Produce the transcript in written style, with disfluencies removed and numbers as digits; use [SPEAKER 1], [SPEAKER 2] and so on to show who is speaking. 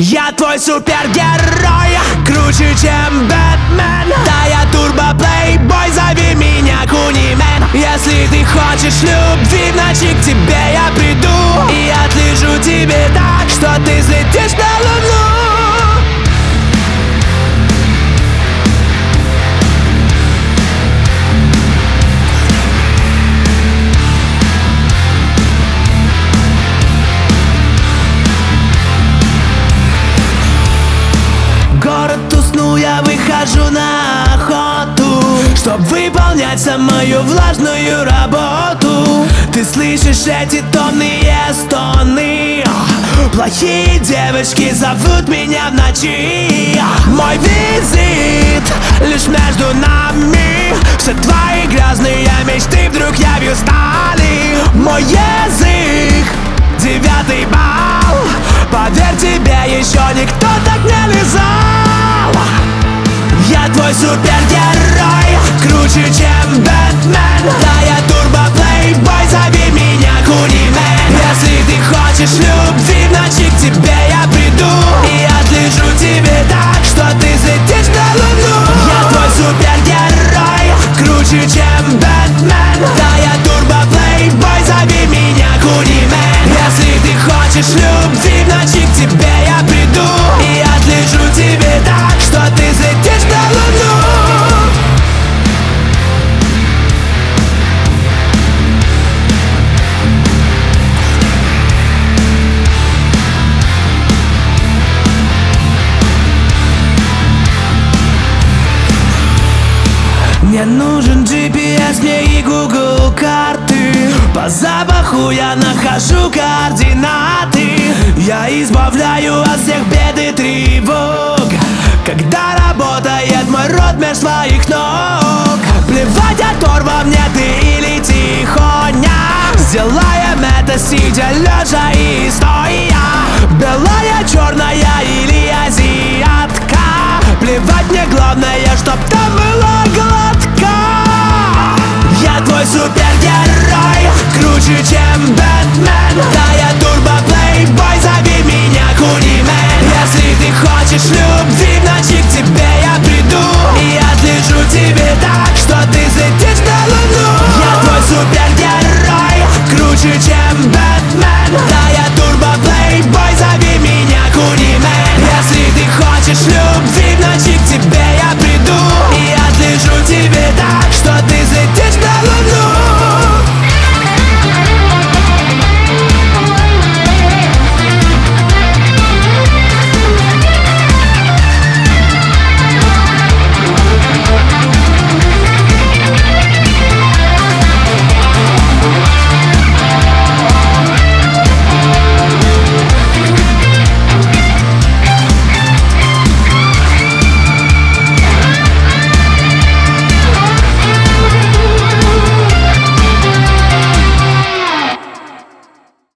[SPEAKER 1] Я твой супергерой, круче, чем Бэтмен. Да, я турбо-плейбой, зови меня Кунимен. Если ты хочешь любви, в ночи к тебе я приду и отлежу тебе так, что ты взлетишь на луну. Город уснул, я выхожу на охоту, чтоб выполнять самую влажную работу. Ты слышишь эти томные стоны? Плохие девочки зовут меня в ночи. Мой визит лишь между нами. Все твои грязные мечты вдруг явью стали. Мой язык 9-й балл. Поверь, тебе еще никто так не лизал. Я твой супергерой, круче, чем Бэтмен. Да, я турбо-плейбой, зови меня Кунимен. Если ты хочешь любви, в ночи к тебе я приду и отлежу тебе так, что ты взлетишь на луну. Я твой супергерой, круче, чем Бэтмен. Да, я турбо-плейбой, зови меня Кунимен. Если ты хочешь любви, в ночи к тебе я приду и отлежу тебе так, что ты взлетишь на луну. Мне нужен GPS, мне и Google карты. По запаху я нахожу координаты. Я избавляю от всех бед и тревог, когда работает мой рот меж своих ног. Плевать, оторва мне ты или тихоня. Сделаем это сидя, лежа и стоя. Белая, черная или азиатка. Плевать мне, главное, чтоб там была гладка. Я твой супергерой, круче, чем Бэтмен.